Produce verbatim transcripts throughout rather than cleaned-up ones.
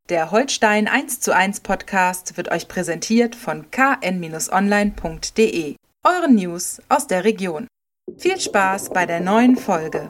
Der Holstein eins zu eins Podcast wird euch präsentiert von k n online punkt d e, euren News aus der Region. Viel Spaß bei der neuen Folge.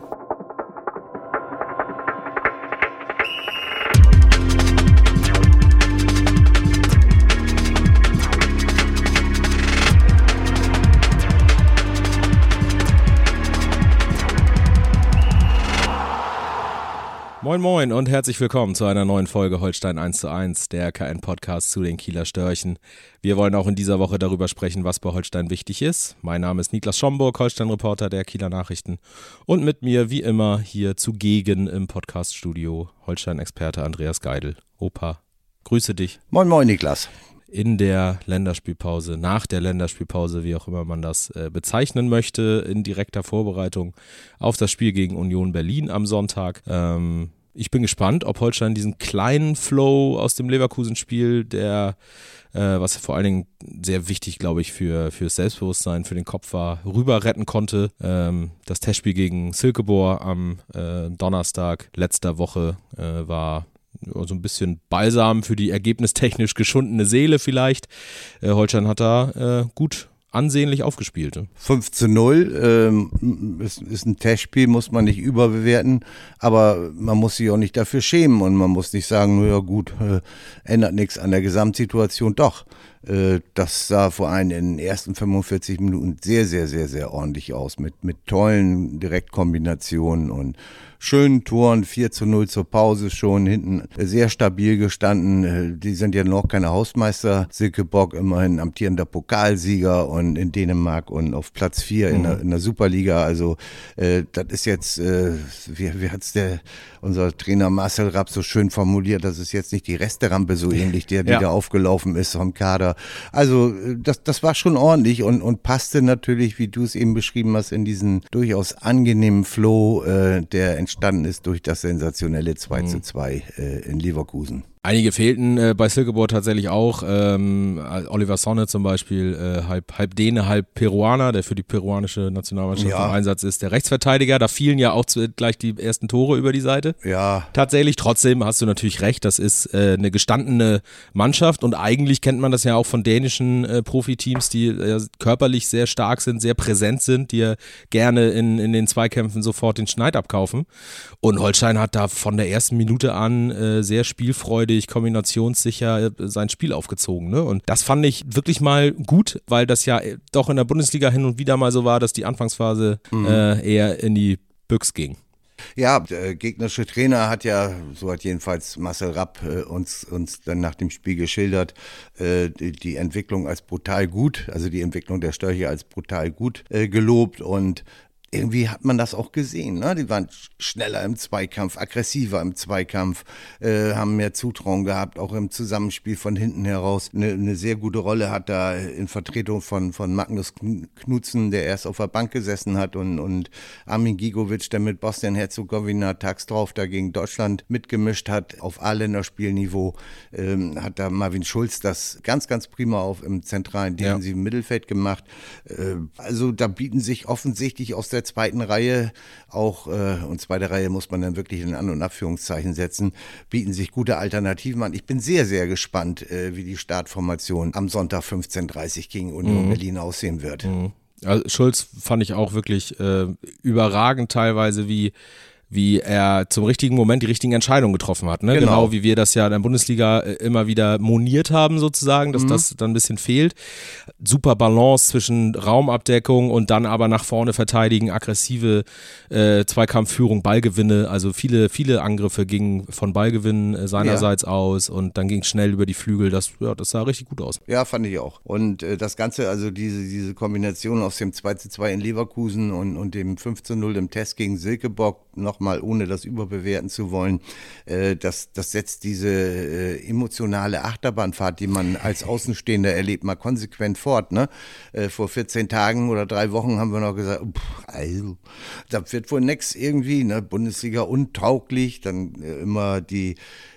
Moin Moin und herzlich willkommen zu einer neuen Folge Holstein eins zu eins, der K N-Podcast zu den Kieler Störchen. Wir wollen auch in dieser Woche darüber sprechen, was bei Holstein wichtig ist. Mein Name ist Niklas Schomburg, Holstein-Reporter der Kieler Nachrichten. Und mit mir, wie immer, hier zugegen im Podcaststudio Holstein-Experte Andreas Geidel. Opa, grüße dich. Moin Moin Niklas. In der Länderspielpause, nach der Länderspielpause, wie auch immer man das äh, bezeichnen möchte, in direkter Vorbereitung auf das Spiel gegen Union Berlin am Sonntag. Ähm, ich bin gespannt, ob Holstein diesen kleinen Flow aus dem Leverkusen-Spiel, der, äh, was vor allen Dingen sehr wichtig, glaube ich, für fürs Selbstbewusstsein, für den Kopf war, rüber retten konnte. Ähm, das Testspiel gegen Silkeborg am äh, Donnerstag letzter Woche äh, war so ein bisschen Balsam für die ergebnistechnisch geschundene Seele vielleicht. Äh, Holstein hat da äh, gut ansehnlich aufgespielt. Ne? fünf zu null ähm, ist, ist ein Testspiel, muss man nicht überbewerten, aber man muss sich auch nicht dafür schämen und man muss nicht sagen, ja gut, äh, ändert nichts an der Gesamtsituation. Doch, äh, das sah vor allem in den ersten fünfundvierzig Minuten sehr, sehr, sehr, sehr ordentlich aus, mit, mit tollen Direktkombinationen und schönen Toren, vier zu null zur Pause schon, hinten sehr stabil gestanden. Die sind ja noch keine Hausmeister. Silkeborg immerhin amtierender Pokalsieger und in Dänemark und auf Platz vier mhm. in, der, in der Superliga. Also äh, das ist jetzt, äh, wie, wie hat's der unser Trainer Marcel Rapp so schön formuliert, das ist jetzt nicht die Resterampe so ähnlich, der ja. wieder aufgelaufen ist vom Kader. Also das, das war schon ordentlich und, und passte natürlich, wie du es eben beschrieben hast, in diesen durchaus angenehmen Flow, äh, der entstanden ist durch das sensationelle zwei zu zwei äh, in Leverkusen. Einige fehlten äh, bei Silkeborg tatsächlich auch. Ähm, Oliver Sonne zum Beispiel, äh, halb, halb Däne, halb Peruaner, der für die peruanische Nationalmannschaft ja. im Einsatz ist. Der Rechtsverteidiger, da fielen ja auch zu, gleich die ersten Tore über die Seite. Ja. Tatsächlich, trotzdem hast du natürlich recht, das ist äh, eine gestandene Mannschaft und eigentlich kennt man das ja auch von dänischen äh, Profiteams, die äh, körperlich sehr stark sind, sehr präsent sind, die ja gerne in, in den Zweikämpfen sofort den Schneid abkaufen. Und Holstein hat da von der ersten Minute an äh, sehr spielfreudig, kombinationssicher sein Spiel aufgezogen. Ne? Und das fand ich wirklich mal gut, weil das ja doch in der Bundesliga hin und wieder mal so war, dass die Anfangsphase mhm. äh, eher in die Büchs ging. Ja, der gegnerische Trainer hat ja, so hat jedenfalls Marcel Rapp äh, uns, uns dann nach dem Spiel geschildert, äh, die, die Entwicklung als brutal gut, also die Entwicklung der Störche als brutal gut äh, gelobt und irgendwie hat man das auch gesehen, ne? Die waren schneller im Zweikampf, aggressiver im Zweikampf, äh, haben mehr Zutrauen gehabt, auch im Zusammenspiel von hinten heraus. Eine, eine sehr gute Rolle hat da in Vertretung von, von Magnus Knudsen, der erst auf der Bank gesessen hat und, und Armin Gigovic, der mit Bosnien-Herzegowina tags drauf da gegen Deutschland mitgemischt hat, auf A-Länderspielniveau, ähm, hat da Marvin Schulz das ganz, ganz prima auf im zentralen defensiven ja. Mittelfeld gemacht. Äh, also da bieten sich offensichtlich aus der zweiten Reihe auch, äh, und zweite Reihe muss man dann wirklich in An- und Abführungszeichen setzen, bieten sich gute Alternativen an. Ich bin sehr, sehr gespannt, äh, wie die Startformation am Sonntag fünfzehn Uhr dreißig gegen Union mhm. Berlin aussehen wird. Mhm. Also Schulz fand ich auch wirklich äh, überragend teilweise, wie wie er zum richtigen Moment die richtigen Entscheidungen getroffen hat. Ne? Genau. Genau wie wir das ja in der Bundesliga immer wieder moniert haben sozusagen, dass mhm. das dann ein bisschen fehlt. Super Balance zwischen Raumabdeckung und dann aber nach vorne verteidigen, aggressive äh, Zweikampfführung, Ballgewinne, also viele, viele Angriffe gingen von Ballgewinnen äh, seinerseits ja. aus und dann ging es schnell über die Flügel. Das, ja, das sah richtig gut aus. Ja, fand ich auch. Und äh, das Ganze, also diese, diese Kombination aus dem zwei zu zwei in Leverkusen und, und dem fünf zu null im Test gegen Silkeborg, nochmal ohne das überbewerten zu wollen, äh, das, das setzt diese äh, emotionale Achterbahnfahrt, die man als Außenstehender erlebt, mal konsequent fort. Ne? Äh, vor vierzehn Tagen oder drei Wochen haben wir noch gesagt, pff, also, das wird wohl nix irgendwie, ne? Bundesliga untauglich, dann äh, immer die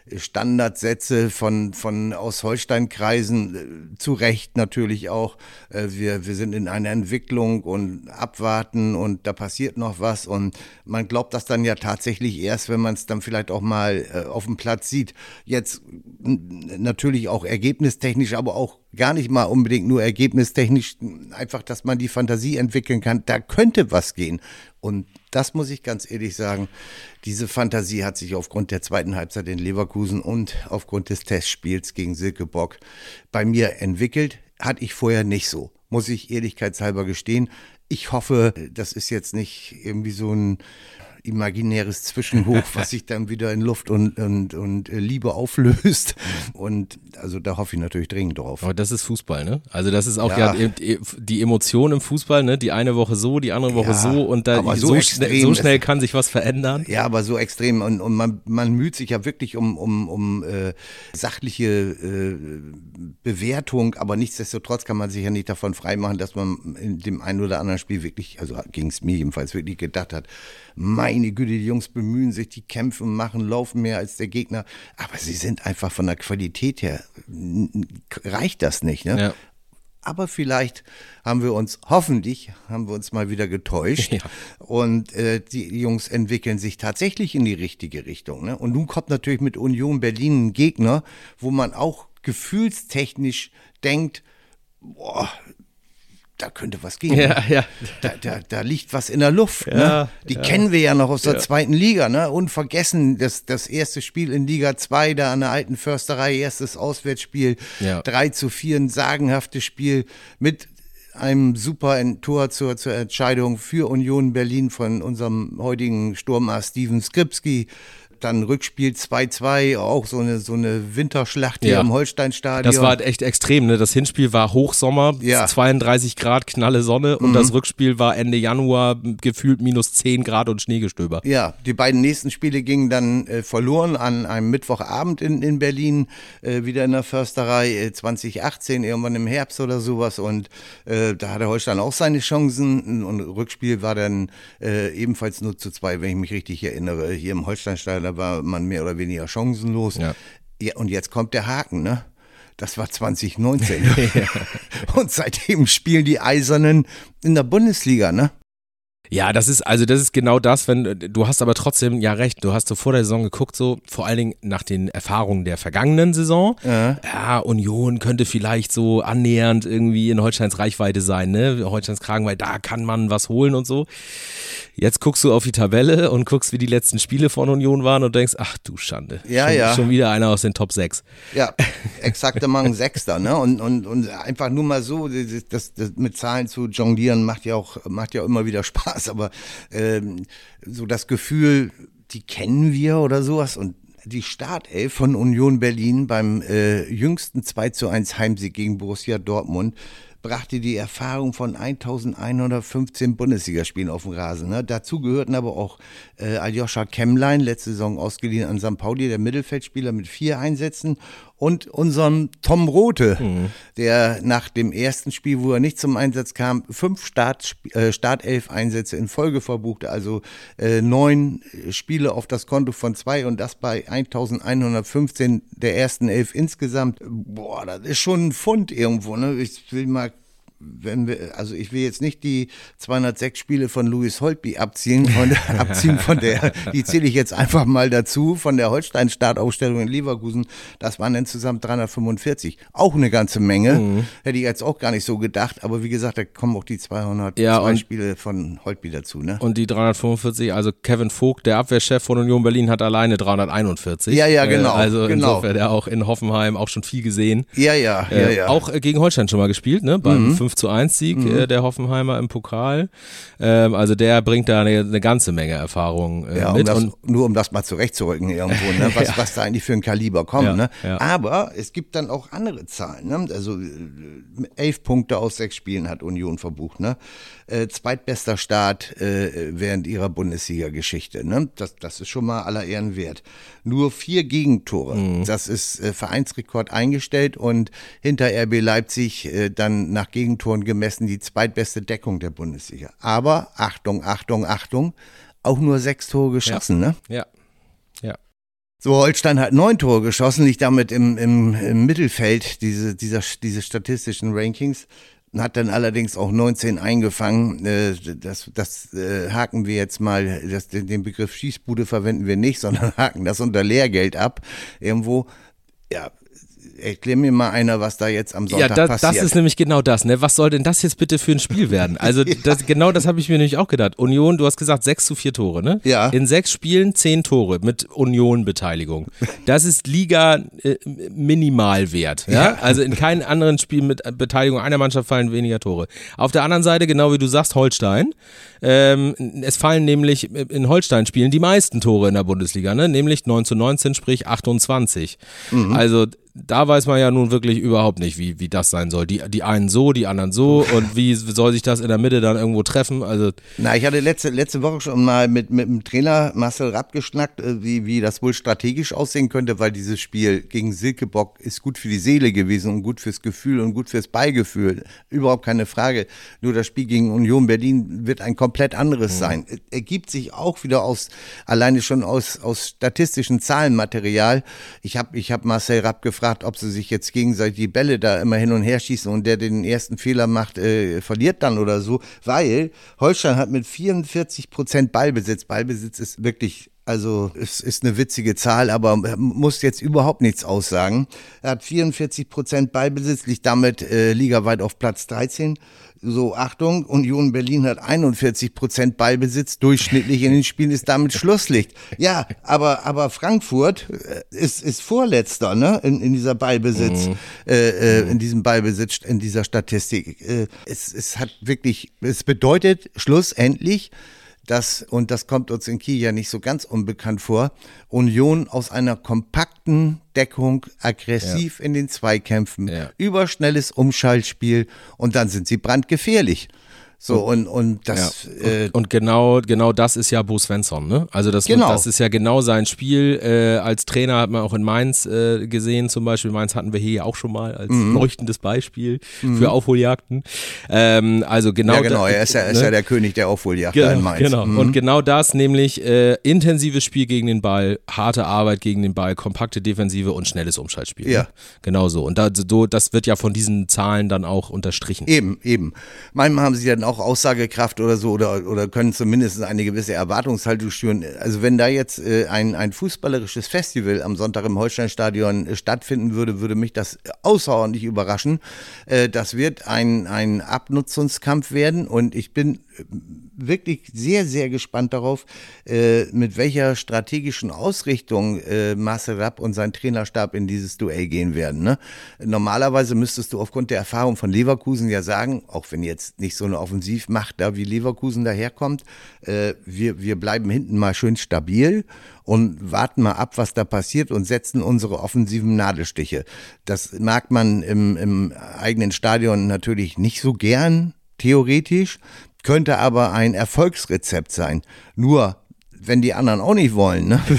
Standardsätze von, von aus Holstein-Kreisen, zu Recht natürlich auch. Wir, wir sind in einer Entwicklung und abwarten und da passiert noch was und man glaubt das dann ja tatsächlich erst, wenn man es dann vielleicht auch mal auf dem Platz sieht. Jetzt natürlich auch ergebnistechnisch, aber auch gar nicht mal unbedingt nur ergebnistechnisch, einfach, dass man die Fantasie entwickeln kann, da könnte was gehen. Und das muss ich ganz ehrlich sagen, diese Fantasie hat sich aufgrund der zweiten Halbzeit in Leverkusen und aufgrund des Testspiels gegen Silkeborg bei mir entwickelt. Hatte ich vorher nicht so, muss ich ehrlichkeitshalber gestehen. Ich hoffe, das ist jetzt nicht irgendwie so ein imaginäres Zwischenhoch, was sich dann wieder in Luft und, und, und Liebe auflöst. Und also da hoffe ich natürlich dringend drauf. Aber das ist Fußball, ne? Also das ist auch ja, ja die Emotion im Fußball, ne? Die eine Woche so, die andere Woche ja, so und da so, so, extrem, so schnell kann sich was verändern. Ja, aber so extrem und, und man, man müht sich ja wirklich um, um, um äh, sachliche äh, Bewertung, aber nichtsdestotrotz kann man sich ja nicht davon freimachen, dass man in dem einen oder anderen Spiel wirklich, also ging es mir jedenfalls, wirklich gedacht hat, meine Güte, die Jungs bemühen sich, die kämpfen, machen, laufen mehr als der Gegner. Aber sie sind einfach von der Qualität her, reicht das nicht. Ne? Ja. Aber vielleicht haben wir uns, hoffentlich haben wir uns mal wieder getäuscht. Ja. Und äh, die Jungs entwickeln sich tatsächlich in die richtige Richtung. Ne? Und nun kommt natürlich mit Union Berlin ein Gegner, wo man auch gefühlstechnisch denkt, boah, da könnte was gehen. Ja, ja. Da, da, da liegt was in der Luft. Ja, ne? Die ja. kennen wir ja noch aus der ja. zweiten Liga. Ne? Unvergessen, das, das erste Spiel in Liga zwei, da an der alten Försterei, erstes Auswärtsspiel, ja. drei zu vier, ein sagenhaftes Spiel mit einem super Tor zur, zur Entscheidung für Union Berlin von unserem heutigen Sturmer Steven Skripski. Dann Rückspiel zwei zwei, auch so eine, so eine Winterschlacht hier ja. im Holsteinstadion. Das war echt extrem, ne? Das Hinspiel war Hochsommer, ja. zweiunddreißig Grad, knalle Sonne und mhm. das Rückspiel war Ende Januar, gefühlt minus zehn Grad und Schneegestöber. Ja, die beiden nächsten Spiele gingen dann äh, verloren an einem Mittwochabend in, in Berlin, äh, wieder in der Försterei, äh, zwanzig achtzehn, irgendwann im Herbst oder sowas und äh, da hatte Holstein auch seine Chancen und Rückspiel war dann äh, ebenfalls nur zu zwei, wenn ich mich richtig erinnere, hier im Holsteinstadion. Da war man mehr oder weniger chancenlos. Ja. Ja, und jetzt kommt der Haken, ne? Das war zwanzig neunzehn. Ja. Und seitdem spielen die Eisernen in der Bundesliga, ne? Ja, das ist, also das ist genau das, wenn, du hast aber trotzdem, ja recht, du hast so vor der Saison geguckt, so vor allen Dingen nach den Erfahrungen der vergangenen Saison, ja, ja Union könnte vielleicht so annähernd irgendwie in Holsteins Reichweite sein, ne, Holsteins Kragenweite, da kann man was holen und so. Jetzt guckst du auf die Tabelle und guckst, wie die letzten Spiele von Union waren und denkst, ach du Schande, ja, schon, ja. schon wieder einer aus den Top sechs. Ja, exakt immer ein Sechster, ne, und, und, und einfach nur mal so, das, das, das mit Zahlen zu jonglieren macht ja auch, macht ja immer wieder Spaß. Aber ähm, so das Gefühl, die kennen wir oder sowas und die Startelf von Union Berlin beim äh, jüngsten zwei zu eins Heimsieg gegen Borussia Dortmund brachte die Erfahrung von eintausendeinhundertfünfzehn Bundesligaspielen auf den Rasen. Ne? Dazu gehörten aber auch äh, Aljoscha Kemmlein, letzte Saison ausgeliehen an Sankt Pauli, der Mittelfeldspieler mit vier Einsätzen und unserem Tom Rothe, mhm. der nach dem ersten Spiel, wo er nicht zum Einsatz kam, fünf Start, äh, Startelf-Einsätze in Folge verbuchte, also äh, neun Spiele auf das Konto von zwei und das bei eintausendeinhundertfünfzehn der ersten elf insgesamt. Boah, das ist schon ein Pfund irgendwo, ne? Ich will mal wenn wir, also ich will jetzt nicht die zweihundertsechs Spiele von Louis Holtby abziehen, von, abziehen von der, die zähle ich jetzt einfach mal dazu, von der Holstein-Startaufstellung in Leverkusen, das waren dann zusammen dreihundertfünfundvierzig. Auch eine ganze Menge, mhm. hätte ich jetzt auch gar nicht so gedacht, aber wie gesagt, da kommen auch die zweihundertzwei ja, Spiele von Holtby dazu. Ne? Und die dreihundertfünfundvierzig, also Kevin Vogt, der Abwehrchef von Union Berlin, hat alleine dreihunderteinundvierzig. Ja, ja, genau. Äh, also genau. insofern, der auch in Hoffenheim auch schon viel gesehen. Ja, ja, ja, äh, ja. Auch gegen Holstein schon mal gespielt, ne, beim mhm. fünf zu eins Sieg mhm. äh, der Hoffenheimer im Pokal. Ähm, also der bringt da eine, eine ganze Menge Erfahrung äh, ja, um mit. Das, und nur um das mal zurechtzurücken irgendwo, ne? was, ja. was da eigentlich für ein Kaliber kommt. Ja, ne? ja. Aber es gibt dann auch andere Zahlen. Ne? Also elf Punkte aus sechs Spielen hat Union verbucht. Ne? Äh, zweitbester Start äh, während ihrer Bundesliga-Geschichte. Ne? Das, das ist schon mal aller Ehren wert. Nur vier Gegentore. Mhm. Das ist äh, Vereinsrekord eingestellt und hinter R B Leipzig äh, dann nach Gegentoren gemessen die zweitbeste Deckung der Bundesliga. Aber Achtung, Achtung, Achtung, auch nur sechs Tore geschossen, ja. ne? Ja, ja. So, Holstein hat neun Tore geschossen, liegt damit im, im, im Mittelfeld diese, dieser, diese statistischen Rankings. Hat dann allerdings auch neunzehn eingefangen. Das, das haken wir jetzt mal, das, den Begriff Schießbude verwenden wir nicht, sondern haken das unter Lehrgeld ab. Irgendwo, ja, erklär mir mal einer, was da jetzt am Sonntag ja, da, passiert. Das ist nämlich genau das, ne? Was soll denn das jetzt bitte für ein Spiel werden? Also ja. das, genau das habe ich mir nämlich auch gedacht. Union, du hast gesagt sechs zu vier Tore, ne? Ja. In sechs Spielen zehn Tore mit Union-Beteiligung. Das ist Liga-Minimalwert. Äh, ja? ja? Also in keinem anderen Spiel mit Beteiligung einer Mannschaft fallen weniger Tore. Auf der anderen Seite, genau wie du sagst, Holstein. Ähm, es fallen nämlich in Holstein-Spielen die meisten Tore in der Bundesliga, ne? Nämlich neun zu neunzehn, sprich achtundzwanzig. Mhm. Also da weiß man ja nun wirklich überhaupt nicht, wie, wie das sein soll. Die, die einen so, die anderen so und wie soll sich das in der Mitte dann irgendwo treffen? Also Na, ich hatte letzte, letzte Woche schon mal mit, mit dem Trainer Marcel Rapp geschnackt, wie, wie das wohl strategisch aussehen könnte, weil dieses Spiel gegen Silkeborg ist gut für die Seele gewesen und gut fürs Gefühl und gut fürs Beigefühl. Überhaupt keine Frage. Nur das Spiel gegen Union Berlin wird ein komplett anderes mhm. sein. Ergibt sich auch wieder aus, alleine schon aus, aus statistischen Zahlenmaterial. Ich habe ich hab Marcel Rapp gefragt, ob sie sich jetzt gegenseitig die Bälle da immer hin und her schießen und der den ersten Fehler macht, äh, verliert dann oder so, weil Holstein hat mit vierundvierzig Prozent Ballbesitz, Ballbesitz ist wirklich, also es ist eine witzige Zahl, aber muss jetzt überhaupt nichts aussagen. Er hat vierundvierzig Prozent Ballbesitz, liegt damit äh, ligaweit auf Platz dreizehn. So, Achtung, Union Berlin hat einundvierzig Prozent Ballbesitz, durchschnittlich in den Spielen ist damit Schlusslicht. Ja, aber, aber Frankfurt ist, ist Vorletzter, ne, in, in dieser Ballbesitz, mhm. äh, in diesem Ballbesitz, in dieser Statistik. Äh, es, es hat wirklich, es bedeutet schlussendlich, dass, und das kommt uns in Kiel ja nicht so ganz unbekannt vor, Union aus einer kompakten Deckung aggressiv ja. in den Zweikämpfen, ja. überschnelles Umschaltspiel und dann sind sie brandgefährlich. So, und, und das. Ja. Und, äh, und genau, genau das ist ja Bo Svensson, ne? Also das, genau. das ist ja genau sein Spiel. Äh, als Trainer hat man auch in Mainz äh, gesehen, zum Beispiel. Mainz hatten wir hier ja auch schon mal als mhm. leuchtendes Beispiel mhm. für Aufholjagden. Ähm, also genau. Ja, genau, da, er ist ja, ne? ist ja der König der Aufholjagd genau, in Mainz. Genau. Mhm. Und genau das, nämlich äh, intensives Spiel gegen den Ball, harte Arbeit gegen den Ball, kompakte Defensive und schnelles Umschaltspiel. Ja. Ne? Genau so. Und da, so, das wird ja von diesen Zahlen dann auch unterstrichen. Eben, eben. Manchmal haben sie dann auch Aussagekraft oder so oder, oder können zumindest eine gewisse Erwartungshaltung schüren. Also wenn da jetzt äh, ein, ein fußballerisches Festival am Sonntag im Holsteinstadion äh, stattfinden würde, würde mich das außerordentlich überraschen. Äh, das wird ein, ein Abnutzungskampf werden und ich bin wirklich sehr, sehr gespannt darauf, äh, mit welcher strategischen Ausrichtung äh, Marcel Rapp und sein Trainerstab in dieses Duell gehen werden. Ne? Normalerweise müsstest du aufgrund der Erfahrung von Leverkusen ja sagen, auch wenn jetzt nicht so eine Offensivmacht da wie Leverkusen daherkommt, äh, wir, wir bleiben hinten mal schön stabil und warten mal ab, was da passiert und setzen unsere offensiven Nadelstiche. Das mag man im, im eigenen Stadion natürlich nicht so gern, theoretisch, könnte aber ein Erfolgsrezept sein. Nur, wenn die anderen auch nicht wollen, ne?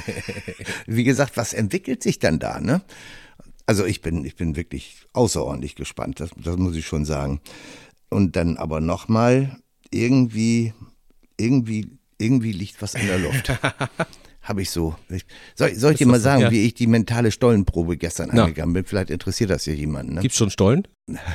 Wie gesagt, was entwickelt sich dann da, ne? Also ich bin, ich bin wirklich außerordentlich gespannt, das, das muss ich schon sagen. Und dann aber nochmal, irgendwie, irgendwie, irgendwie liegt was in der Luft. Habe ich so. Ich, soll, soll ich dir mal sagen, ja. wie ich die mentale Stollenprobe gestern Na. angegangen bin? Vielleicht interessiert das ja jemanden. Ne? Gibt's schon Stollen?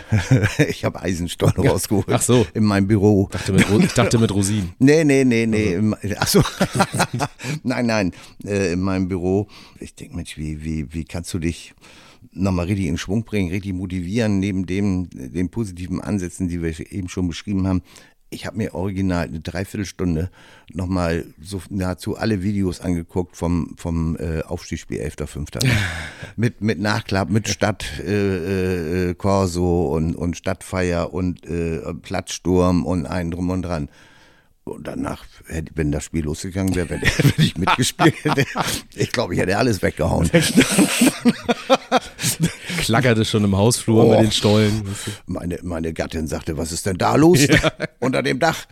Ich habe Eisenstollen ja. rausgeholt. Ach so. In meinem Büro. Ich dachte mit, ich dachte mit Rosinen. Nee, nee, nee, nee. Also. Ach so. Nein, nein. Äh, in meinem Büro. Ich denke, Mensch, wie, wie, wie kannst du dich nochmal richtig in Schwung bringen, richtig motivieren, neben dem, den positiven Ansätzen, die wir eben schon beschrieben haben. Ich habe mir original eine Dreiviertelstunde nochmal so nahezu alle Videos angeguckt vom, vom äh, Aufstiegsspiel elfter fünfter mit, mit Nachklapp, mit Stadt äh, äh, Corso und, und Stadtfeier und äh, Platzsturm und einen drum und dran. Und danach, wenn das Spiel losgegangen wäre, wenn, wenn ich mitgespielt hätte, ich glaube, ich hätte alles weggehauen. klackerte schon im Hausflur oh. mit den Stollen. Meine, meine Gattin sagte, was ist denn da los? Ja. Unter dem Dach.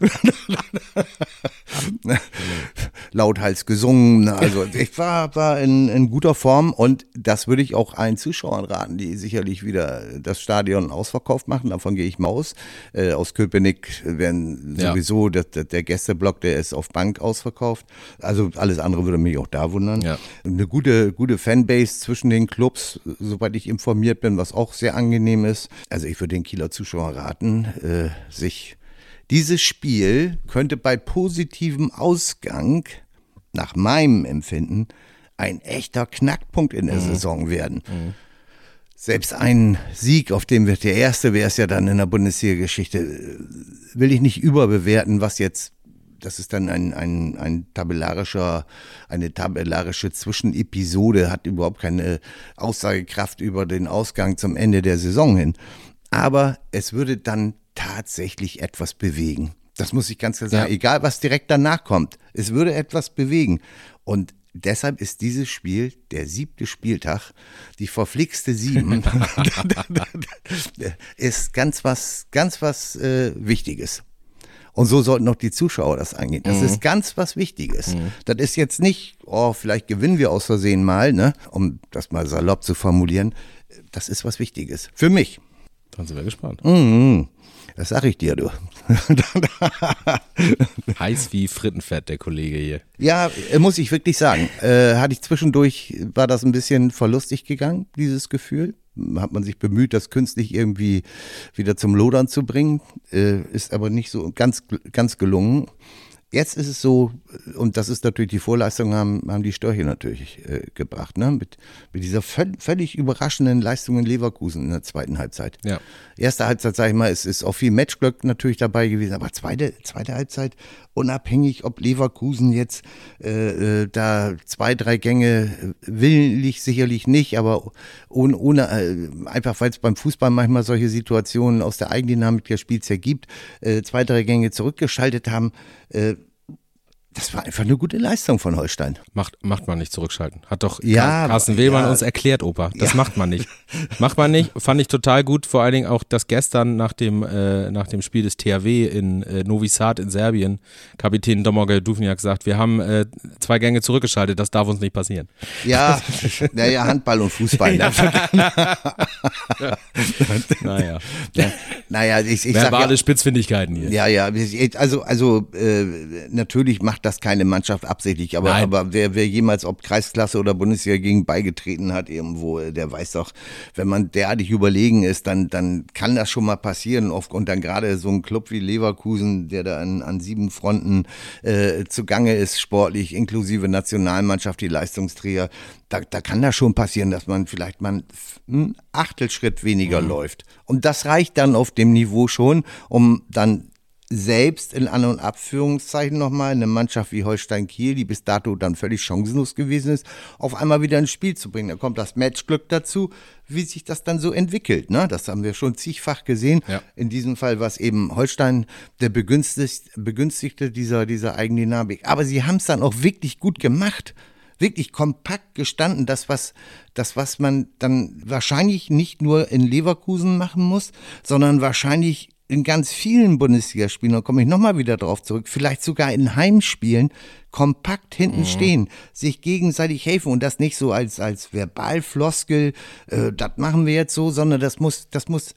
Lauthals gesungen. Also ich war, war in, in guter Form und das würde ich auch allen Zuschauern raten, die sicherlich wieder das Stadion ausverkauft machen. Davon gehe ich mal aus. Äh, aus Köpenick werden sowieso ja. der, der Gästeblock, der ist auf Bank ausverkauft. Also alles andere würde mich auch da wundern. Ja. Eine gute, gute Fanbase zwischen den Clubs, soweit ich informiert bin, was auch sehr angenehm ist. Also ich würde den Kieler Zuschauern raten, äh, sich dieses Spiel könnte bei positivem Ausgang, nach meinem Empfinden, ein echter Knackpunkt in der mhm. Saison werden. Mhm. Selbst ein Sieg, auf dem wird der erste, wäre es ja dann in der Bundesliga-Geschichte, will ich nicht überbewerten, was jetzt, das ist dann ein, ein, ein tabellarischer, eine tabellarische Zwischenepisode, hat überhaupt keine Aussagekraft über den Ausgang zum Ende der Saison hin. Aber es würde dann tatsächlich etwas bewegen. Das muss ich ganz klar sagen. Ja. Egal, was direkt danach kommt. Es würde etwas bewegen. Und deshalb ist dieses Spiel, der siebte Spieltag, die verflixte sieben, ist ganz was, ganz was äh, Wichtiges. Und so sollten auch die Zuschauer das angehen. Das mhm. ist ganz was Wichtiges. Mhm. Das ist jetzt nicht, oh, vielleicht gewinnen wir aus Versehen mal, ne, um das mal salopp zu formulieren. Das ist was Wichtiges. Für mich. Dann sind wir gespannt. Mhm. Das sag ich dir, du. Heiß wie Frittenfett, der Kollege hier. Ja, muss ich wirklich sagen. Äh, hatte ich zwischendurch, war das ein bisschen verlustig gegangen, dieses Gefühl. Hat man sich bemüht, das künstlich irgendwie wieder zum Lodern zu bringen. Äh, ist aber nicht so ganz, ganz gelungen. Jetzt ist es so, und das ist natürlich die Vorleistung, haben, haben die Störche natürlich äh, gebracht, ne? Mit, mit dieser völ- völlig überraschenden Leistung in Leverkusen in der zweiten Halbzeit. Ja. Erste Halbzeit, sag ich mal, es ist auch viel Matchglück natürlich dabei gewesen, aber zweite, zweite Halbzeit, unabhängig, ob Leverkusen jetzt äh, äh, da zwei, drei Gänge willentlich sicherlich nicht, aber ohne, ohne äh, einfach, weil es beim Fußball manchmal solche Situationen aus der Eigendynamik des Spiels ergibt, äh, zwei, drei Gänge zurückgeschaltet haben. äh, Das war einfach eine gute Leistung von Holstein. Macht, macht man nicht zurückschalten. Hat doch ja, Carsten Wehlmann ja. uns erklärt, Opa. Das ja. macht man nicht. Macht man nicht. Fand ich total gut. Vor allen Dingen auch, dass gestern nach dem, äh, nach dem Spiel des T H W in äh, Novi Sad in Serbien Kapitän Domagoj Duvnjak sagt, wir haben äh, zwei Gänge zurückgeschaltet, das darf uns nicht passieren. Ja, naja, Handball und Fußball. Ja. naja. Ja, naja, ich, ich Verbale sag ja, Spitzfindigkeiten hier. Ja, ja, also, also äh, natürlich macht das keine Mannschaft absichtlich, aber, aber wer, wer jemals, ob Kreisklasse oder Bundesliga gegen beigetreten hat irgendwo, der weiß doch, wenn man derartig überlegen ist, dann, dann kann das schon mal passieren. Und dann gerade so ein Club wie Leverkusen, der da an, an sieben Fronten äh, zugange ist, sportlich, inklusive Nationalmannschaft, die Leistungsträger, da, da kann das schon passieren, dass man vielleicht mal einen Achtelschritt weniger mhm. läuft. Und das reicht dann auf dem Niveau schon, um dann selbst in An- und Abführungszeichen nochmal eine Mannschaft wie Holstein Kiel, die bis dato dann völlig chancenlos gewesen ist, auf einmal wieder ins Spiel zu bringen. Da kommt das Matchglück dazu, wie sich das dann so entwickelt. Ne? Das haben wir schon zigfach gesehen. Ja. In diesem Fall war es eben Holstein der Begünstigte, Begünstigte dieser, dieser Eigendynamik. Aber sie haben es dann auch wirklich gut gemacht. Wirklich kompakt gestanden, das was, das was man dann wahrscheinlich nicht nur in Leverkusen machen muss, sondern wahrscheinlich in ganz vielen Bundesligaspielen, da komme ich nochmal wieder drauf zurück, vielleicht sogar in Heimspielen, kompakt hinten mhm. stehen, sich gegenseitig helfen und das nicht so als, als Verbalfloskel, äh, das machen wir jetzt so, sondern das muss, das muss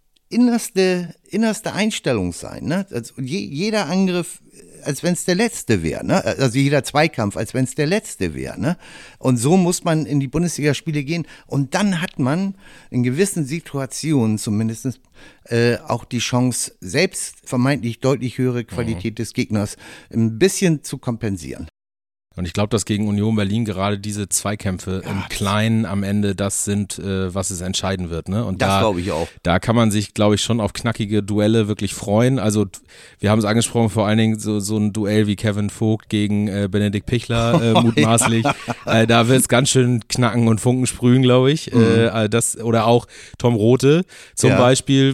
innerste, innerste Einstellung sein. Ne? Also je, jeder Angriff, als wenn es der letzte wäre. Ne? Also jeder Zweikampf, als wenn es der letzte wäre. Ne? Und so muss man in die Bundesligaspiele gehen. Und dann hat man in gewissen Situationen zumindest äh, auch die Chance, selbst vermeintlich deutlich höhere Qualität mhm. des Gegners ein bisschen zu kompensieren. Und ich glaube, dass gegen Union Berlin gerade diese Zweikämpfe ja, im Kleinen am Ende das sind, äh, was es entscheiden wird. Ne? Und das da, glaube ich auch. Da kann man sich, glaube ich, schon auf knackige Duelle wirklich freuen. Also wir haben es angesprochen, vor allen Dingen so, so ein Duell wie Kevin Vogt gegen äh, Benedikt Pichler äh, mutmaßlich. Oh, ja. äh, da wird es ganz schön knacken und Funken sprühen, glaube ich. Mhm. Äh, das, oder auch Tom Rothe zum ja. Beispiel.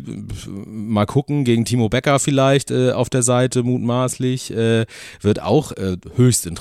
Mal gucken, gegen Timo Becker vielleicht äh, auf der Seite mutmaßlich. Äh, wird auch äh, höchst interessant, ne?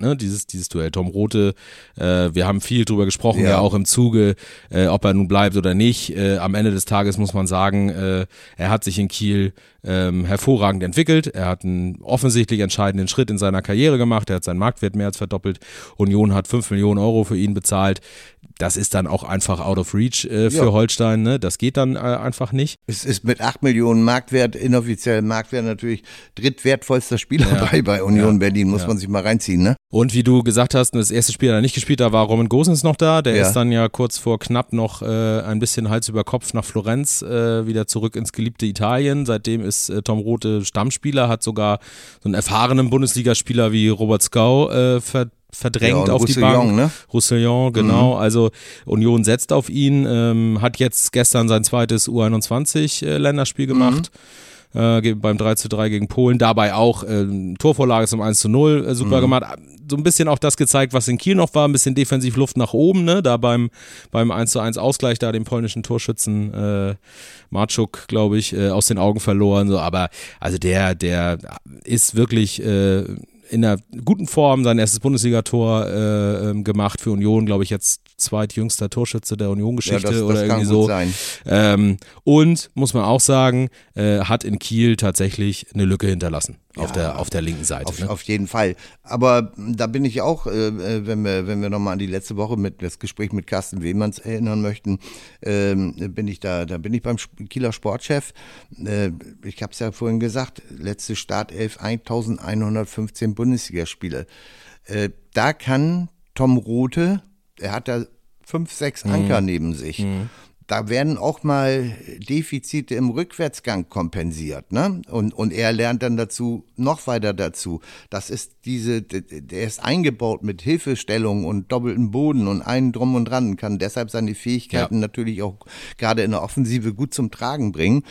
ne? Dieses, dieses Duell. Tom Rothe, äh, wir haben viel drüber gesprochen, ja, ja auch im Zuge, äh, ob er nun bleibt oder nicht. Äh, am Ende des Tages muss man sagen, äh, er hat sich in Kiel ähm, hervorragend entwickelt. Er hat einen offensichtlich entscheidenden Schritt in seiner Karriere gemacht. Er hat seinen Marktwert mehr als verdoppelt. Union hat fünf Millionen Euro für ihn bezahlt. Das ist dann auch einfach out of reach äh, für ja. Holstein. Ne? Das geht dann äh, einfach nicht. Es ist mit acht Millionen Marktwert, inoffiziell Marktwert natürlich drittwertvollster Spieler ja. bei, bei Union ja. Berlin. Muss ja. man sich mal reinziehen. Ne? Und wie du gesagt hast, das erste Spiel hat er nicht gespielt, da war Roman Gosens noch da. Der ja. ist dann ja kurz vor knapp noch äh, ein bisschen Hals über Kopf nach Florenz, äh, wieder zurück ins geliebte Italien. Seitdem ist äh, Tom Rothe Stammspieler, hat sogar so einen erfahrenen Bundesligaspieler wie Robert Skau äh, ver verdrängt ja, auf die Bank. Ne? Roussillon, genau. Mhm. Also Union setzt auf ihn, ähm, hat jetzt gestern sein zweites U einundzwanzig äh, Länderspiel gemacht. Mhm. Äh, beim drei zu drei gegen Polen. Dabei auch äh, Torvorlage zum eins zu null äh, super mhm. gemacht. So ein bisschen auch das gezeigt, was in Kiel noch war, ein bisschen defensiv Luft nach oben, ne? Da beim, beim eins zu eins Ausgleich da den polnischen Torschützen äh, Marczuk, glaube ich, äh, aus den Augen verloren. So. Aber also der, der ist wirklich äh, in einer guten Form sein erstes Bundesligator äh, gemacht für Union, glaube ich, jetzt zweitjüngster Torschütze der Union-Geschichte ja, das, oder das irgendwie so. Sein. Ähm, und muss man auch sagen, äh, hat in Kiel tatsächlich eine Lücke hinterlassen ja, auf der auf der linken Seite. Auf, ne? auf jeden Fall. Aber da bin ich auch, äh, wenn wir wenn wir nochmal an die letzte Woche mit das Gespräch mit Carsten Wehmanns erinnern möchten, äh, bin ich da da bin ich beim Kieler Sportchef. Äh, ich habe es ja vorhin gesagt, letzte Startelf eintausendeinhundertfünfzehn Bundesligaspiele. Äh, da kann Tom Rothe, er hat da fünf, sechs Anker mhm. neben sich. Mhm. Da werden auch mal Defizite im Rückwärtsgang kompensiert, ne? Und, und er lernt dann dazu, noch weiter dazu. Das ist diese, der ist eingebaut mit Hilfestellung und doppeltem Boden und einen drum und dran, kann deshalb seine Fähigkeiten ja. natürlich auch gerade in der Offensive gut zum Tragen bringen.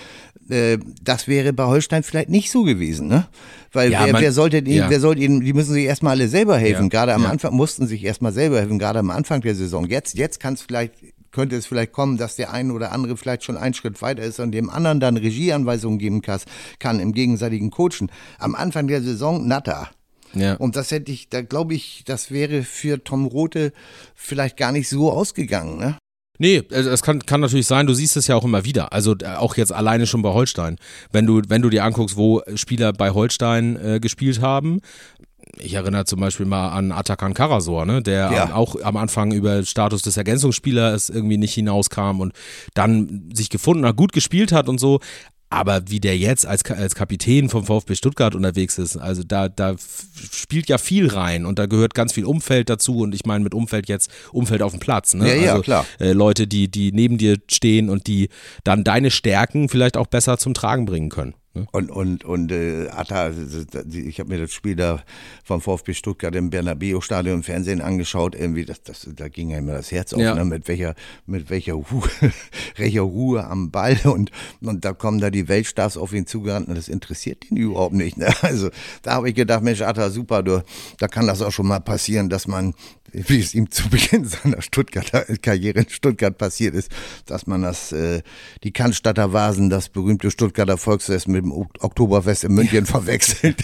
Das wäre bei Holstein vielleicht nicht so gewesen, ne? Weil ja, wer, man, wer sollte die, ja. wer sollte ihnen, die müssen sich erstmal alle selber helfen. Ja. Gerade am ja. Anfang mussten sich erstmal selber helfen, gerade am Anfang der Saison. Jetzt, jetzt kann es vielleicht, könnte es vielleicht kommen, dass der ein oder andere vielleicht schon einen Schritt weiter ist und dem anderen dann Regieanweisungen geben kann im gegenseitigen Coachen. Am Anfang der Saison natter. Ja. Und das hätte ich, da glaube ich, das wäre für Tom Rothe vielleicht gar nicht so ausgegangen, ne? Nee, also das kann, kann natürlich sein, du siehst es ja auch immer wieder, also auch jetzt alleine schon bei Holstein, wenn du, wenn du dir anguckst, wo Spieler bei Holstein äh, gespielt haben. Ich erinnere zum Beispiel mal an Atakan Karasor, ne, der ja. auch am Anfang über Status des Ergänzungsspielers irgendwie nicht hinauskam und dann sich gefunden hat, gut gespielt hat und so. Aber wie der jetzt als, als Kapitän vom VfB Stuttgart unterwegs ist, also da, da spielt ja viel rein und da gehört ganz viel Umfeld dazu und ich meine mit Umfeld jetzt Umfeld auf dem Platz, ne? Ja, ja, also, klar. Äh, Leute, die, die neben dir stehen und die dann deine Stärken vielleicht auch besser zum Tragen bringen können. Und, und, und äh, Atta, ich habe mir das Spiel da vom VfB Stuttgart im Bernabeu-Stadion im Fernsehen angeschaut, irgendwie, das, das, da ging ja immer das Herz auf, ja. ne, mit welcher, mit welcher Ruhe, welcher Ruhe am Ball und, und da kommen da die Weltstars auf ihn zugerannt und das interessiert ihn überhaupt nicht. Ne? Also da habe ich gedacht, Mensch, Atta, super, du, da kann das auch schon mal passieren, dass man, wie es ihm zu Beginn seiner Stuttgarter Karriere in Stuttgart passiert ist, dass man das, äh, die Cannstatter Vasen, das berühmte Stuttgarter Volksfest mit dem Oktoberfest in München verwechselt.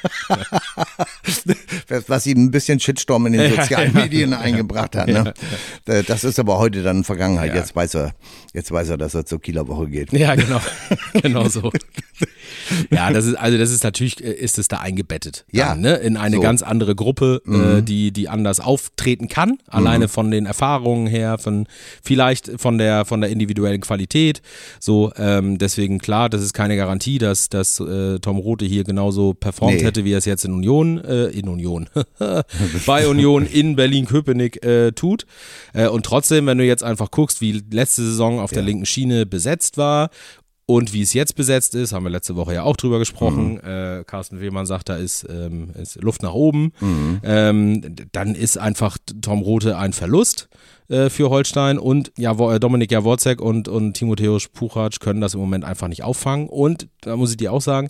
Was ihm ein bisschen Shitstorm in den sozialen Medien eingebracht hat. Ne? Das ist aber heute dann Vergangenheit. Ja. Jetzt weiß er, jetzt weiß er, dass er zur Kieler Woche geht. Ja, genau. Genau so. Ja, das ist, also das ist natürlich, ist es da eingebettet. Dann, ja. Ne? In eine so. ganz andere Gruppe, mhm. äh, die, die anders auftreten kann. Mhm. Alleine von den Erfahrungen her, von vielleicht von der, von der individuellen Qualität. So, ähm, deswegen klar, das ist keine Garantie, dass, dass äh, Tom Rothe hier genauso performt nee. hätte, wie er es jetzt in Union, äh, in Union, bei Union in Berlin-Köpenick äh, tut. Äh, und trotzdem, wenn du jetzt einfach guckst, wie letzte Saison auf ja. der linken Schiene besetzt war, und wie es jetzt besetzt ist, haben wir letzte Woche ja auch drüber gesprochen. Mhm. Äh, Carsten Wehmann sagt, da ist, ähm, ist Luft nach oben. Mhm. Ähm, dann ist einfach Tom Rothe ein Verlust äh, für Holstein und ja, Dominik Jaworczyk und, und Timotheus Puchac können das im Moment einfach nicht auffangen. Und da muss ich dir auch sagen,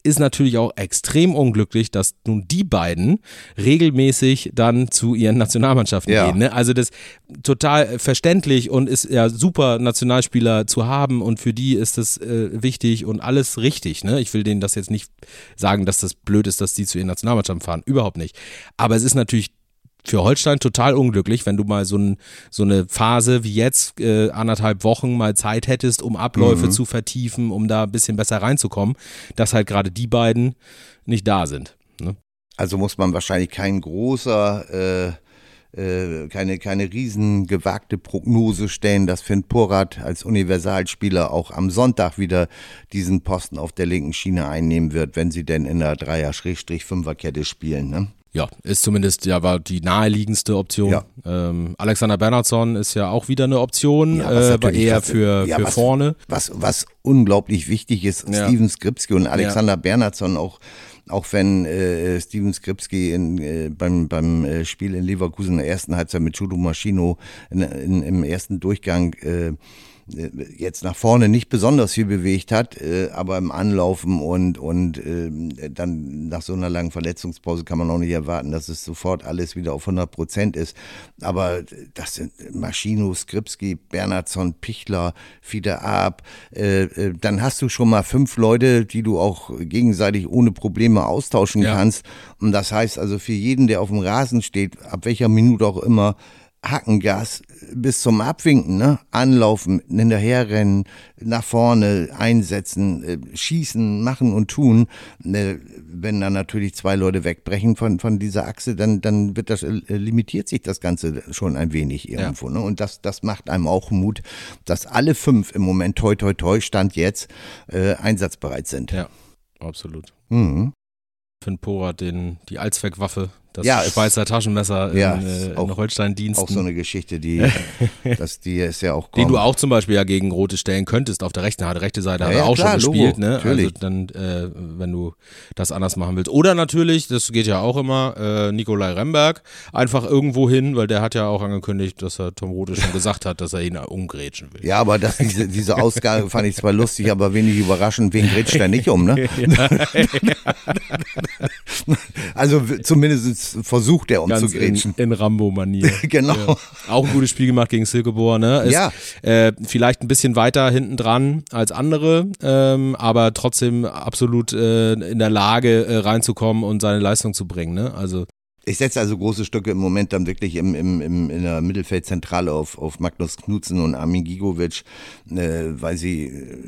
ist natürlich auch extrem unglücklich, dass nun die beiden regelmäßig dann zu ihren Nationalmannschaften ja. gehen. Ne? Also das total verständlich und ist ja super, Nationalspieler zu haben und für die ist das äh, wichtig und alles richtig. Ne? Ich will denen das jetzt nicht sagen, dass das blöd ist, dass die zu ihren Nationalmannschaften fahren. Überhaupt nicht. Aber es ist natürlich für Holstein total unglücklich, wenn du mal so, ein, so eine Phase wie jetzt, äh, anderthalb Wochen mal Zeit hättest, um Abläufe mhm. zu vertiefen, um da ein bisschen besser reinzukommen, dass halt gerade die beiden nicht da sind. Ne? Also muss man wahrscheinlich kein großer, äh, äh, keine, keine riesen gewagte Prognose stellen, dass Finn Porat als Universalspieler auch am Sonntag wieder diesen Posten auf der linken Schiene einnehmen wird, wenn sie denn in der Dreier-Fünfer-Kette spielen, ne? Ja, ist zumindest, ja, war die naheliegendste Option. Ja. Ähm, Alexander Bernhardsson ist ja auch wieder eine Option, ja, äh, aber eher was, für, ja, für was, vorne. Was, was unglaublich wichtig ist, ja. Steven Skripski und Alexander ja. Bernhardsson auch, auch wenn äh, Steven Skripski in, äh, beim, beim äh, Spiel in Leverkusen in der ersten Halbzeit mit Chudo Maschino in, in, im ersten Durchgang äh, jetzt nach vorne nicht besonders viel bewegt hat, äh, aber im Anlaufen und und äh, dann nach so einer langen Verletzungspause kann man auch nicht erwarten, dass es sofort alles wieder auf hundert Prozent ist. Aber das sind Maschino, Skripski, Bernhardsson, Pichler, Fiete Arp, äh, äh, dann hast du schon mal fünf Leute, die du auch gegenseitig ohne Probleme austauschen ja. kannst. Und das heißt also für jeden, der auf dem Rasen steht, ab welcher Minute auch immer, Hackengas bis zum Abwinken, ne? Anlaufen, hinterherrennen, nach vorne einsetzen, äh, schießen, machen und tun. Äh, wenn dann natürlich zwei Leute wegbrechen von, von dieser Achse, dann, dann wird das, äh, limitiert sich das Ganze schon ein wenig irgendwo. Ja. Ne? Und das, das macht einem auch Mut, dass alle fünf im Moment, toi toi toi, Stand jetzt, äh, einsatzbereit sind. Ja, absolut. Mhm. Finn Porat, den, die Allzweckwaffe, das ja, Schweizer es, Taschenmesser in, ja, äh, in auch, Holstein-Diensten. Auch so eine Geschichte, die, das, die ist ja auch den du auch zum Beispiel ja gegen Rote stellen könntest auf der rechten Seite. Rechte Seite ja, hat er ja, auch klar, schon gespielt. Logo, Ne? Also dann, äh, wenn du das anders machen willst. Oder natürlich, das geht ja auch immer, äh, Nikolai Remberg einfach irgendwo hin, weil der hat ja auch angekündigt, dass er Tom Rote schon gesagt hat, dass er ihn umgrätschen will. Ja, aber das, diese, diese Ausgabe fand ich zwar lustig, aber wenig überraschend. Wen grätscht er nicht um, ne? Ja. Also zumindest versucht er umzugrätschen. In, in Rambo-Manier. Genau. Ja. Auch ein gutes Spiel gemacht gegen Silkeborg, ne? Ist, ja. Äh, vielleicht ein bisschen weiter hinten dran als andere, ähm, aber trotzdem absolut äh, in der Lage äh, reinzukommen und seine Leistung zu bringen, ne? Also ich setze also große Stücke im Moment dann wirklich im, im, im, in der Mittelfeldzentrale auf, auf Magnus Knudsen und Armin Gigovic, äh, weil sie äh,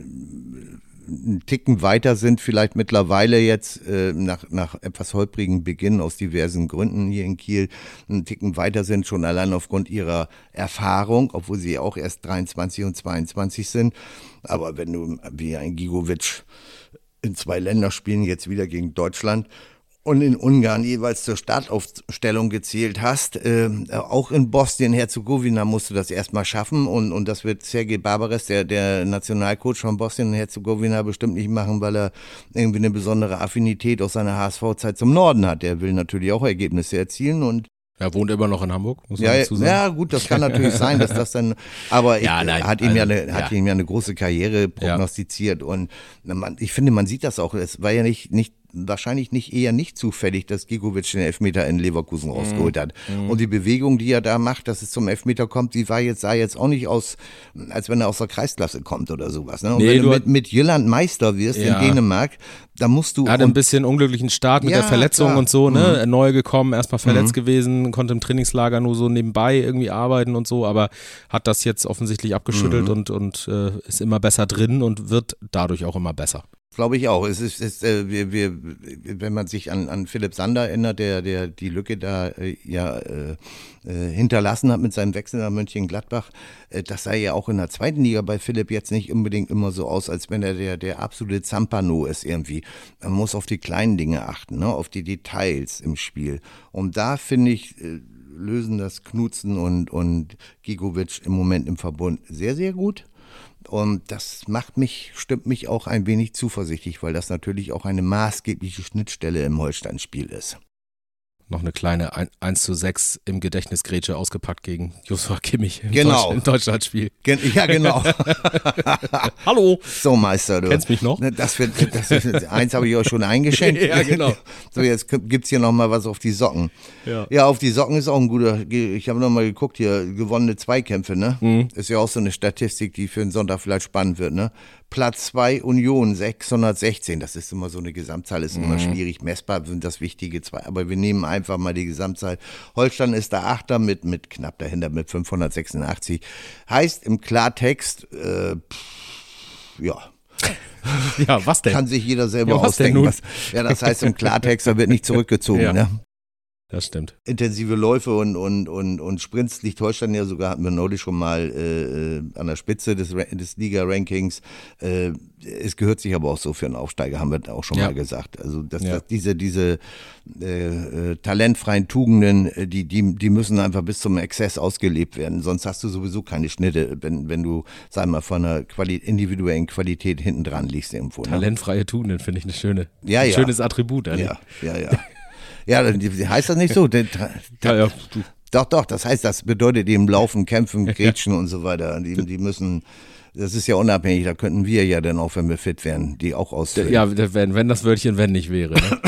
einen Ticken weiter sind, vielleicht mittlerweile jetzt äh, nach, nach etwas holprigen Beginn aus diversen Gründen hier in Kiel, einen Ticken weiter sind, schon allein aufgrund ihrer Erfahrung, obwohl sie auch erst dreiundzwanzig und zweiundzwanzig sind. Aber wenn du wie ein Gigovic in zwei Länderspielen jetzt wieder gegen Deutschland und in Ungarn jeweils zur Startaufstellung gezählt hast. Äh, auch in Bosnien-Herzegowina musst du das erstmal schaffen und, und das wird Sergej Barbares, der, der Nationalcoach von Bosnien-Herzegowina, bestimmt nicht machen, weil er irgendwie eine besondere Affinität aus seiner H S V-Zeit zum Norden hat. Der will natürlich auch Ergebnisse erzielen und er wohnt immer noch in Hamburg, muss man ja, dazu sagen. Ja, gut, das kann natürlich sein, dass das dann, aber ja, ich, nein, hat ihm also, ja eine, ja. hat ihm ja eine große Karriere prognostiziert ja. und man, ich finde, man sieht das auch, es war ja nicht, nicht, wahrscheinlich nicht eher nicht zufällig, dass Gigovic den Elfmeter in Leverkusen rausgeholt hat. Mm. Und die Bewegung, die er da macht, dass es zum Elfmeter kommt, die war jetzt, sah jetzt auch nicht aus, als wenn er aus der Kreisklasse kommt oder sowas. Ne? Und nee, wenn du du mit, mit Jylland Meister wirst ja. in Dänemark, da musst du... Er hatte ein bisschen unglücklichen Start mit ja, der Verletzung klar. und so, ne? Mhm. Neu gekommen, erstmal verletzt mhm. gewesen, konnte im Trainingslager nur so nebenbei irgendwie arbeiten und so, aber hat das jetzt offensichtlich abgeschüttelt mhm. und, und äh, ist immer besser drin und wird dadurch auch immer besser. Glaube ich auch. Es ist, es, äh, wir, wir, wenn man sich an, an Philipp Sander erinnert, der, der die Lücke da äh, ja äh, äh, hinterlassen hat mit seinem Wechsel nach Mönchengladbach, äh, das sah ja auch in der zweiten Liga bei Philipp jetzt nicht unbedingt immer so aus, als wenn er der, der absolute Zampano ist irgendwie. Man muss auf die kleinen Dinge achten, ne? Auf die Details im Spiel. Und da finde ich, äh, lösen das Knudsen und, und Gigovic im Moment im Verbund sehr, sehr gut. Und das macht mich, stimmt mich auch ein wenig zuversichtlich, weil das natürlich auch eine maßgebliche Schnittstelle im Holstein-Spiel ist. noch eine kleine eins zu sechs im Gedächtnisgrätsche ausgepackt gegen Joshua Kimmich im, genau. Deutsch, im Deutschlandspiel. Gen- ja, genau. Hallo. So, Meister, du. Kennst mich noch? Das wird, das ist, eins habe ich euch schon eingeschenkt. Ja, genau. So, jetzt gibt es hier nochmal was auf die Socken. Ja. ja, auf die Socken ist auch ein guter, ich habe nochmal geguckt hier, gewonnene Zweikämpfe, ne? Mhm. Ist ja auch so eine Statistik, die für den Sonntag vielleicht spannend wird, ne? Platz zwei Union sechshundertsechzehn, das ist immer so eine Gesamtzahl, ist immer mhm. schwierig messbar, sind das wichtige zwei, aber wir nehmen einfach mal die Gesamtzahl. Holstein ist der Achter mit, mit knapp dahinter mit fünfhundertsechsundachtzig. Heißt im Klartext, äh, pff, ja. Ja, was denn? Kann sich jeder selber ja, was ausdenken. Was, ja, das heißt im Klartext, da wird nicht zurückgezogen, ja. ne? Das stimmt. Intensive Läufe und, und, und, und Sprints liegt Holstein ja sogar, hatten wir neulich schon mal äh, an der Spitze des, des Liga-Rankings. Äh, es gehört sich aber auch so für einen Aufsteiger, haben wir auch schon ja. mal gesagt. Also dass, ja. dass diese, diese äh, äh, talentfreien Tugenden, die, die, die müssen einfach bis zum Exzess ausgelebt werden. Sonst hast du sowieso keine Schnitte, wenn, wenn du, sag mal, von einer Quali- individuellen Qualität hinten dran liegst irgendwo. Ne? Talentfreie Tugenden finde ich eine schöne, ja, ein ja. schönes Attribut. Ja, ja, ja. Ja, heißt das nicht so? Ja, ja. Doch, doch, das heißt, das bedeutet eben Laufen, Kämpfen, Grätschen und so weiter. Die, die müssen, das ist ja unabhängig, da könnten wir ja dann auch, wenn wir fit wären, die auch ausfüllen. Ja, wenn, wenn das Wörtchen wenn nicht wäre, ne?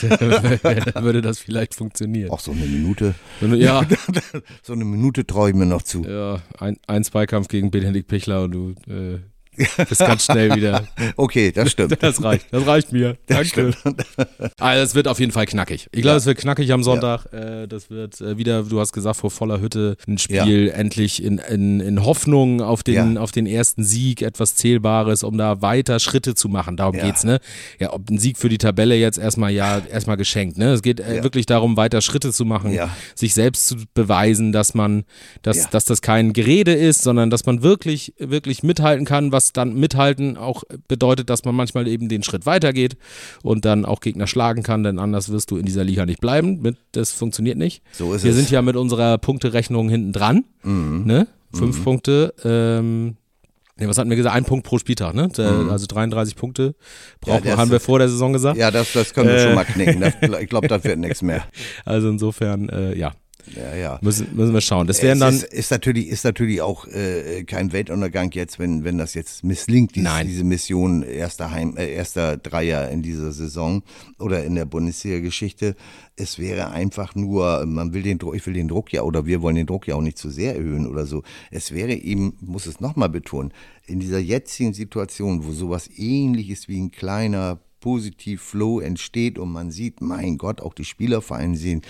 Wenn, dann würde das vielleicht funktionieren. Auch so eine Minute. Ja. So eine Minute traue ich mir noch zu. Ja, ein, ein Zweikampf gegen Benedikt Pichler und du äh, bist ganz schnell wieder. Okay, das stimmt. Das reicht, das reicht mir. Das Danke. Stimmt. Also es wird auf jeden Fall knackig. Ich glaube, ja. es wird knackig am Sonntag. Ja. Das wird wieder, du hast gesagt, vor voller Hütte ein Spiel ja. endlich in, in, in Hoffnung auf den, ja. auf den ersten Sieg, etwas Zählbares, um da weiter Schritte zu machen. Darum ja. geht's, ne? Ja, ob ein Sieg für die Tabelle jetzt erstmal ja erstmal geschenkt, ne? Es geht ja. wirklich darum, weiter Schritte zu machen, ja. sich selbst zu beweisen, dass man, dass, ja. dass das kein Gerede ist, sondern dass man wirklich, wirklich mithalten kann, was dann mithalten auch bedeutet, dass man manchmal eben den Schritt weitergeht und dann auch Gegner schlagen kann, denn anders wirst du in dieser Liga nicht bleiben. Das funktioniert nicht. So ist Wir es. sind ja mit unserer Punkterechnung hinten dran. Mhm. Ne? Fünf mhm. Punkte. Ähm, nee, was hatten wir gesagt? Ein Punkt pro Spieltag, ne? Mhm. Also dreiunddreißig Punkte brauchen, ja, haben wir vor der Saison gesagt. Ja, das, das können wir äh, schon mal knicken. Das, ich glaube, das wird nichts mehr. Also insofern, äh, ja. Ja, ja. Müssen, müssen wir schauen. Das wären dann. Ist, ist, natürlich, ist natürlich auch äh, kein Weltuntergang jetzt, wenn, wenn das jetzt misslingt, dies, diese Mission erster, Heim, äh, erster Dreier in dieser Saison oder in der Bundesliga-Geschichte. Es wäre einfach nur, man will den Druck, ich will den Druck ja, oder wir wollen den Druck ja auch nicht zu sehr erhöhen oder so. Es wäre eben, muss es nochmal betonen, in dieser jetzigen Situation, wo sowas Ähnliches wie ein kleiner Positiv-Flow entsteht und man sieht, mein Gott, auch die Spieler vor allem sehen,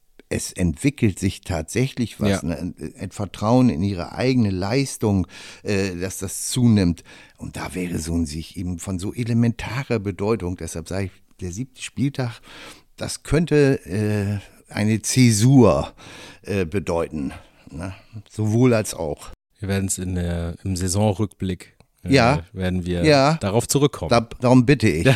es entwickelt sich tatsächlich was, ja. ne, ein Vertrauen in ihre eigene Leistung, äh, dass das zunimmt. Und da wäre so ein Sieg eben von so elementarer Bedeutung. Deshalb sage ich, der siebte Spieltag, das könnte äh, eine Zäsur äh, bedeuten. Ne? Sowohl als auch. Wir werden es in der, im Saisonrückblick Ja. werden wir ja. darauf zurückkommen. Da, darum bitte ich.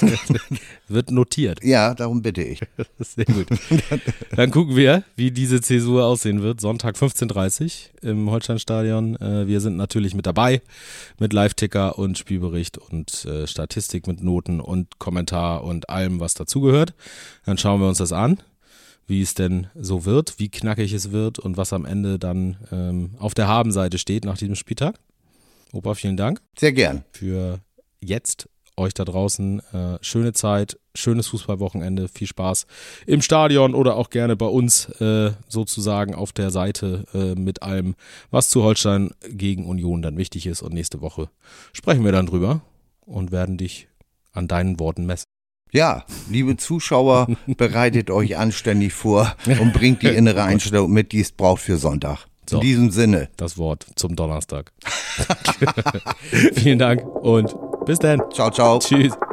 Wird notiert. Ja, darum bitte ich. Sehr gut. Dann gucken wir, wie diese Zäsur aussehen wird. Sonntag fünfzehn Uhr dreißig im Holsteinstadion. Wir sind natürlich mit dabei mit Live-Ticker und Spielbericht und Statistik mit Noten und Kommentar und allem, was dazugehört. Dann schauen wir uns das an, wie es denn so wird, wie knackig es wird und was am Ende dann ähm, auf der Habenseite steht nach diesem Spieltag. Opa, vielen Dank. Sehr gern. Für jetzt euch da draußen äh, schöne Zeit, schönes Fußballwochenende, viel Spaß im Stadion oder auch gerne bei uns äh, sozusagen auf der Seite äh, mit allem, was zu Holstein gegen Union dann wichtig ist. Und nächste Woche sprechen wir dann drüber und werden dich an deinen Worten messen. Ja, liebe Zuschauer, bereitet euch anständig vor und bringt die innere Einstellung mit, die es braucht für Sonntag. So, in diesem Sinne. Das Wort zum Donnerstag. Vielen Dank und bis dann. Ciao, ciao. Tschüss.